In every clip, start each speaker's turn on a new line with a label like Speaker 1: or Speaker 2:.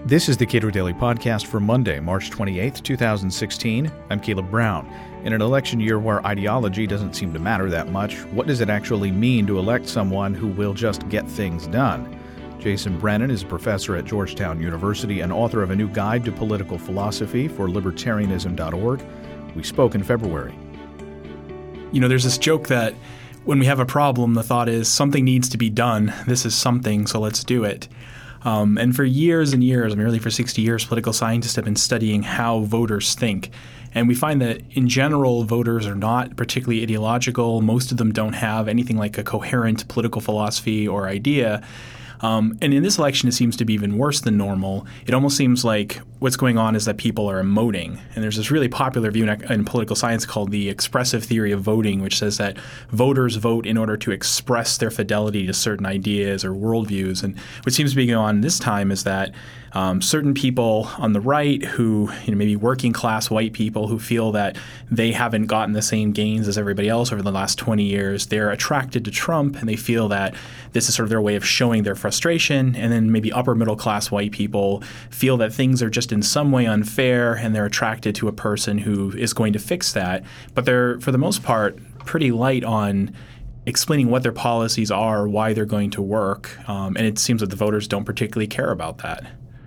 Speaker 1: This is the Cato Daily Podcast for Monday, March 28th, 2016. I'm Caleb Brown. In an election year where ideology doesn't seem to matter that much, what does it actually mean to elect someone who will just get things done? Jason Brennan is a professor at Georgetown University and author of a new guide to political philosophy for libertarianism.org. We spoke in February.
Speaker 2: You know, there's this joke that when we have a problem, the thought is something needs to be done. This is something, so let's do it. And for years and years, really for 60 years, political scientists have been studying how voters think. And we find that in general, voters are not particularly ideological. Most of them don't have anything like a coherent political philosophy or idea. And in this election, it seems to be even worse than normal. It almost seems like what's going on is that people are emoting. And there's this really popular view in political science called the expressive theory of voting, which says that voters vote in order to express their fidelity to certain ideas or worldviews. And what seems to be going on this time is that certain people on the right who, maybe working class white people who feel that they haven't gotten the same gains as everybody else over the last 20 years, they're attracted to Trump and they feel that this is sort of their way of showing their frustration. And then maybe upper middle class white people feel that things are just in some way unfair and they're attracted to a person who is going to fix that. But they're, for the most part, pretty light on explaining what their policies are, why they're going to work. And it seems that the voters don't particularly care about that.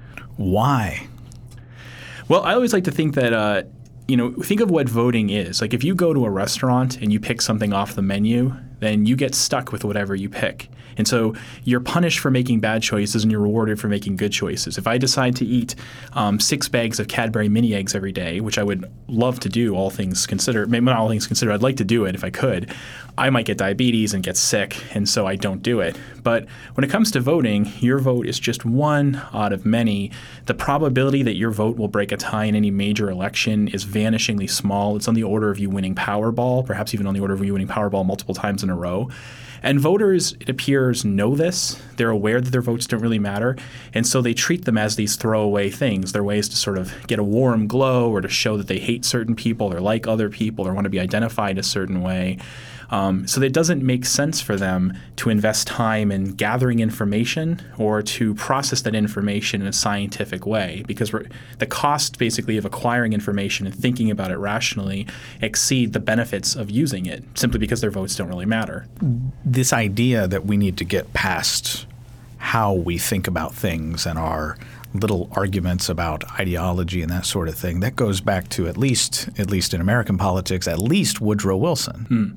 Speaker 1: Why?
Speaker 2: Well, I always like to think that, think of what voting is. Like if you go to a restaurant and you pick something off the menu, then you get stuck with whatever you pick. And so you're punished for making bad choices and you're rewarded for making good choices. If I decide to eat 6 bags of Cadbury mini eggs every day, which I would love to do, all things considered, maybe not all things considered, I'd like to do it if I could, I might get diabetes and get sick, and so I don't do it. But when it comes to voting, your vote is just one out of many. The probability that your vote will break a tie in any major election is vanishingly small. It's on the order of you winning Powerball, perhaps even on the order of you winning Powerball multiple times in a row. And voters, it appears, know this. They're aware that their votes don't really matter, and so they treat them as these throwaway things. They're ways to sort of get a warm glow or to show that they hate certain people or like other people or want to be identified a certain way. So it doesn't make sense for them to invest time in gathering information or to process that information in a scientific way, because the cost basically of acquiring information and thinking about it rationally exceed the benefits of using it simply because their votes don't really matter.
Speaker 1: This idea that we need to get past how we think about things and our little arguments about ideology and that sort of thing, that goes back to at least in American politics, at least Woodrow Wilson.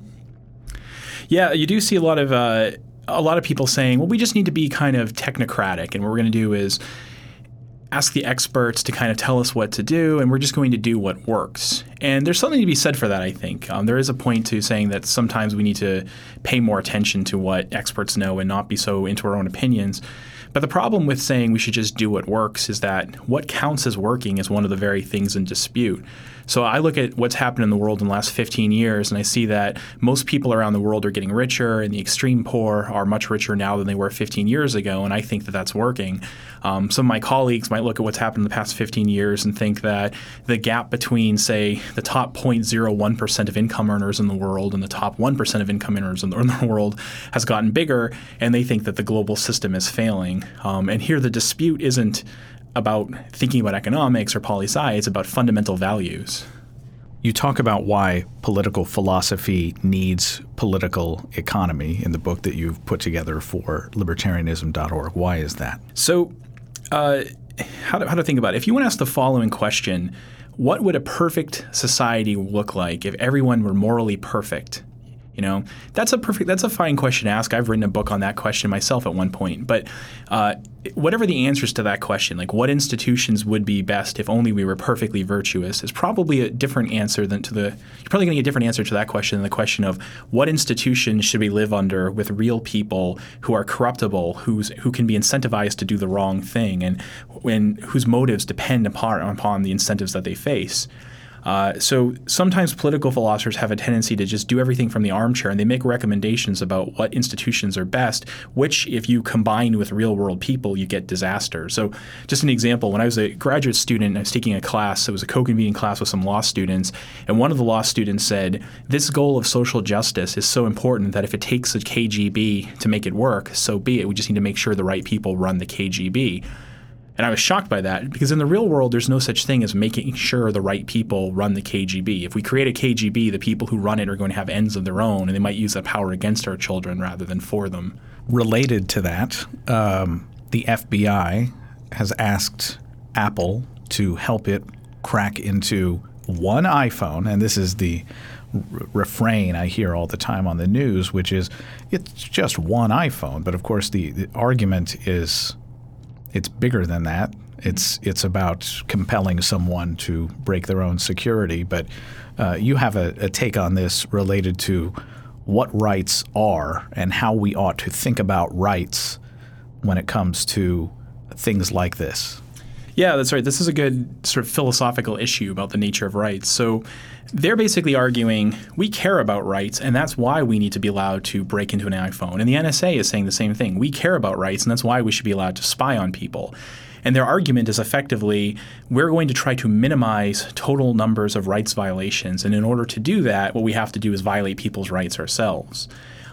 Speaker 2: Yeah, you do see a lot of people saying, well, we just need to be kind of technocratic, and what we're going to do is ask the experts to kind of tell us what to do, and we're just going to do what works. And there's something to be said for that, I think. There is a point to saying that sometimes we need to pay more attention to what experts know and not be so into our own opinions. But the problem with saying we should just do what works is that what counts as working is one of the very things in dispute. So I look at what's happened in the world in the last 15 years, and I see that most people around the world are getting richer, and the extreme poor are much richer now than they were 15 years ago, and I think that that's working. Some of my colleagues might look at what's happened in the past 15 years and think that the gap between, say, the top 0.01% of income earners in the world and the top 1% of income earners in the world has gotten bigger, and they think that the global system is failing. And here the dispute isn't about thinking about economics or poli-sci, it's about fundamental values.
Speaker 1: You talk about why political philosophy needs political economy in the book that you've put together for libertarianism.org. Why is that? So
Speaker 2: how to think about it? If you want to ask the following question, what would a perfect society look like if everyone were morally perfect? That's a fine question to ask. I've written a book on that question myself at one point. But whatever the answers to that question, like what institutions would be best if only we were perfectly virtuous, is probably a different answer you're probably going to get a different answer to that question than the question of what institutions should we live under with real people who are corruptible, who can be incentivized to do the wrong thing, and whose motives depend upon the incentives that they face. So sometimes political philosophers have a tendency to just do everything from the armchair, and they make recommendations about what institutions are best, which if you combine with real-world people, you get disaster. So just an example, when I was a graduate student, I was taking a class. It was a co-convening class with some law students, and one of the law students said, this goal of social justice is so important that if it takes a KGB to make it work, so be it. We just need to make sure the right people run the KGB. And I was shocked by that because in the real world, there's no such thing as making sure the right people run the KGB. If we create a KGB, the people who run it are going to have ends of their own, and they might use that power against our children rather than for them.
Speaker 1: Related to that, the FBI has asked Apple to help it crack into one iPhone, and this is the refrain I hear all the time on the news, which is it's just one iPhone. But of course, the argument is it's bigger than that. It's about compelling someone to break their own security. But you have a take on this related to what rights are and how we ought to think about rights when it comes to things like this.
Speaker 2: Yeah, that's right. This is a good sort of philosophical issue about the nature of rights. So they're basically arguing we care about rights, and that's why we need to be allowed to break into an iPhone. And the NSA is saying the same thing. We care about rights, and that's why we should be allowed to spy on people. And their argument is effectively we're going to try to minimize total numbers of rights violations. And in order to do that, what we have to do is violate people's rights ourselves.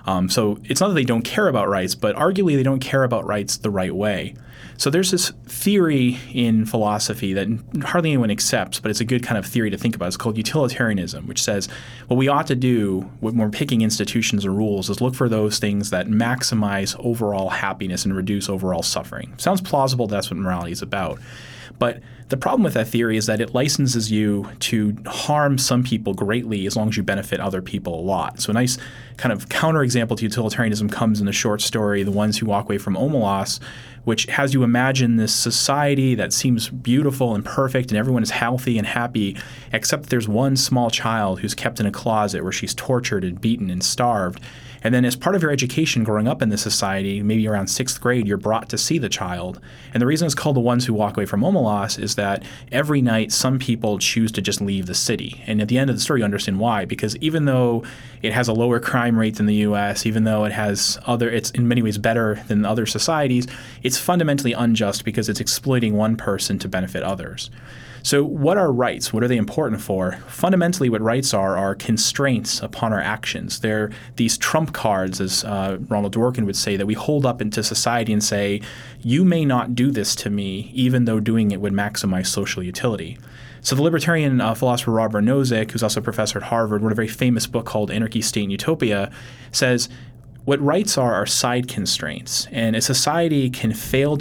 Speaker 2: So it's not that they don't care about rights, but arguably they don't care about rights the right way. So there's this theory in philosophy that hardly anyone accepts, but it's a good kind of theory to think about. It's called utilitarianism, which says what we ought to do when we're picking institutions or rules is look for those things that maximize overall happiness and reduce overall suffering. Sounds plausible. That's what morality is about. But the problem with that theory is that it licenses you to harm some people greatly as long as you benefit other people a lot. So a nice kind of counterexample to utilitarianism comes in the short story, The Ones Who Walk Away from Omelas, which has you imagine this society that seems beautiful and perfect and everyone is healthy and happy, except there's one small child who's kept in a closet where she's tortured and beaten and starved. And then as part of your education growing up in this society, maybe around 6th grade, you're brought to see the child. And the reason it's called The Ones Who Walk Away from Omelas is that every night some people choose to just leave the city. And at the end of the story, you understand why. Because even though it has a lower crime rate than the U.S., even though it's in many ways better than other societies, it's fundamentally unjust because it's exploiting one person to benefit others. So what are rights? What are they important for? Fundamentally, what rights are constraints upon our actions. They're these trump cards, as Ronald Dworkin would say, that we hold up into society and say, you may not do this to me, even though doing it would maximize social utility. So the libertarian philosopher Robert Nozick, who's also a professor at Harvard, wrote a very famous book called Anarchy, State, and Utopia, says what rights are side constraints. And a society can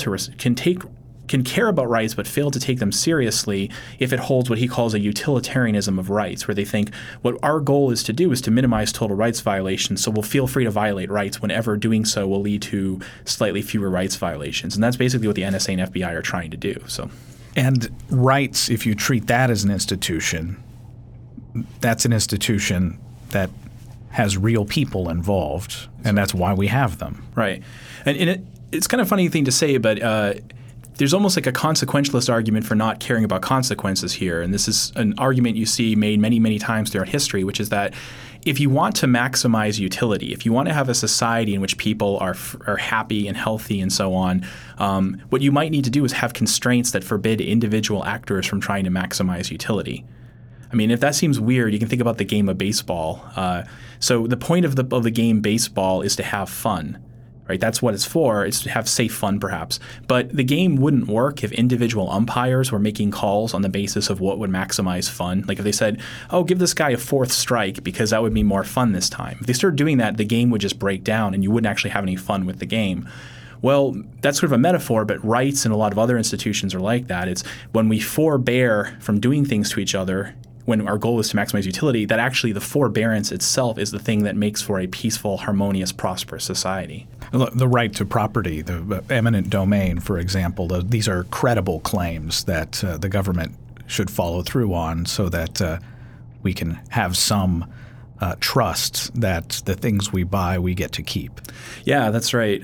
Speaker 2: care about rights but fail to take them seriously if it holds what he calls a utilitarianism of rights, where they think what our goal is to do is to minimize total rights violations, so we'll feel free to violate rights whenever doing so will lead to slightly fewer rights violations. And that's basically what the NSA and FBI are trying to do.
Speaker 1: And rights, if you treat that as an institution, that's an institution that has real people involved, and that's why we have them.
Speaker 2: Right. And it's kind of a funny thing to say, but there's almost like a consequentialist argument for not caring about consequences here. And this is an argument you see made many, many times throughout history, which is that if you want to maximize utility, if you want to have a society in which people are happy and healthy and so on, what you might need to do is have constraints that forbid individual actors from trying to maximize utility. I mean, if that seems weird, you can think about the game of baseball. So the point of the game baseball is to have fun. Right, that's what it's for. It's to have safe fun, perhaps. But the game wouldn't work if individual umpires were making calls on the basis of what would maximize fun. Like if they said, oh, give this guy a 4th strike because that would be more fun this time. If they started doing that, the game would just break down and you wouldn't actually have any fun with the game. Well, that's sort of a metaphor, but rights and a lot of other institutions are like that. It's when we forbear from doing things to each other, when our goal is to maximize utility, that actually the forbearance itself is the thing that makes for a peaceful, harmonious, prosperous society.
Speaker 1: The right to property, the eminent domain, for example, these are credible claims that the government should follow through on so that we can have some trust that the things we buy we get to keep.
Speaker 2: Yeah, that's right.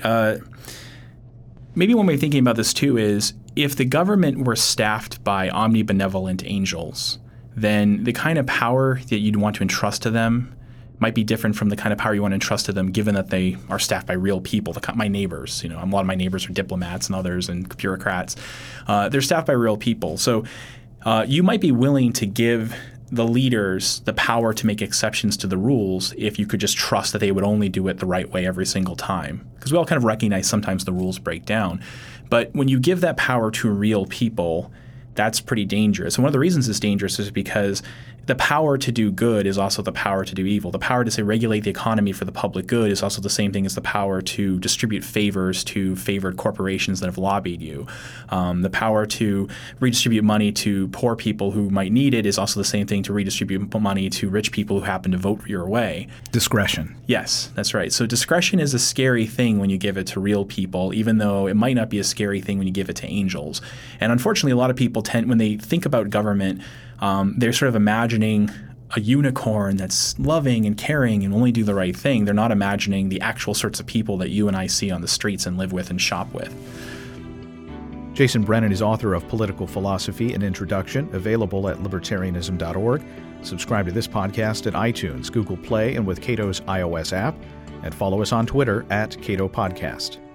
Speaker 2: Maybe one way of thinking about this too is if the government were staffed by omnibenevolent angels, then the kind of power that you'd want to entrust to them might be different from the kind of power you want to entrust to them given that they are staffed by real people. My neighbors, a lot of my neighbors are diplomats and others and bureaucrats. They're staffed by real people. So you might be willing to give the leaders the power to make exceptions to the rules if you could just trust that they would only do it the right way every single time. Because we all kind of recognize sometimes the rules break down. But when you give that power to real people, that's pretty dangerous. And one of the reasons it's dangerous is because the power to do good is also the power to do evil. The power to, say, regulate the economy for the public good is also the same thing as the power to distribute favors to favored corporations that have lobbied you. The power to redistribute money to poor people who might need it is also the same thing to redistribute money to rich people who happen to vote your way.
Speaker 1: Discretion.
Speaker 2: Yes, that's right. So discretion is a scary thing when you give it to real people, even though it might not be a scary thing when you give it to angels. And unfortunately, a lot of people tend, when they think about government, they're sort of imagining a unicorn that's loving and caring and only do the right thing. They're not imagining the actual sorts of people that you and I see on the streets and live with and shop with.
Speaker 1: Jason Brennan is author of Political Philosophy: An Introduction, available at libertarianism.org. Subscribe to this podcast at iTunes, Google Play, and with Cato's iOS app. And follow us on Twitter at Cato Podcast.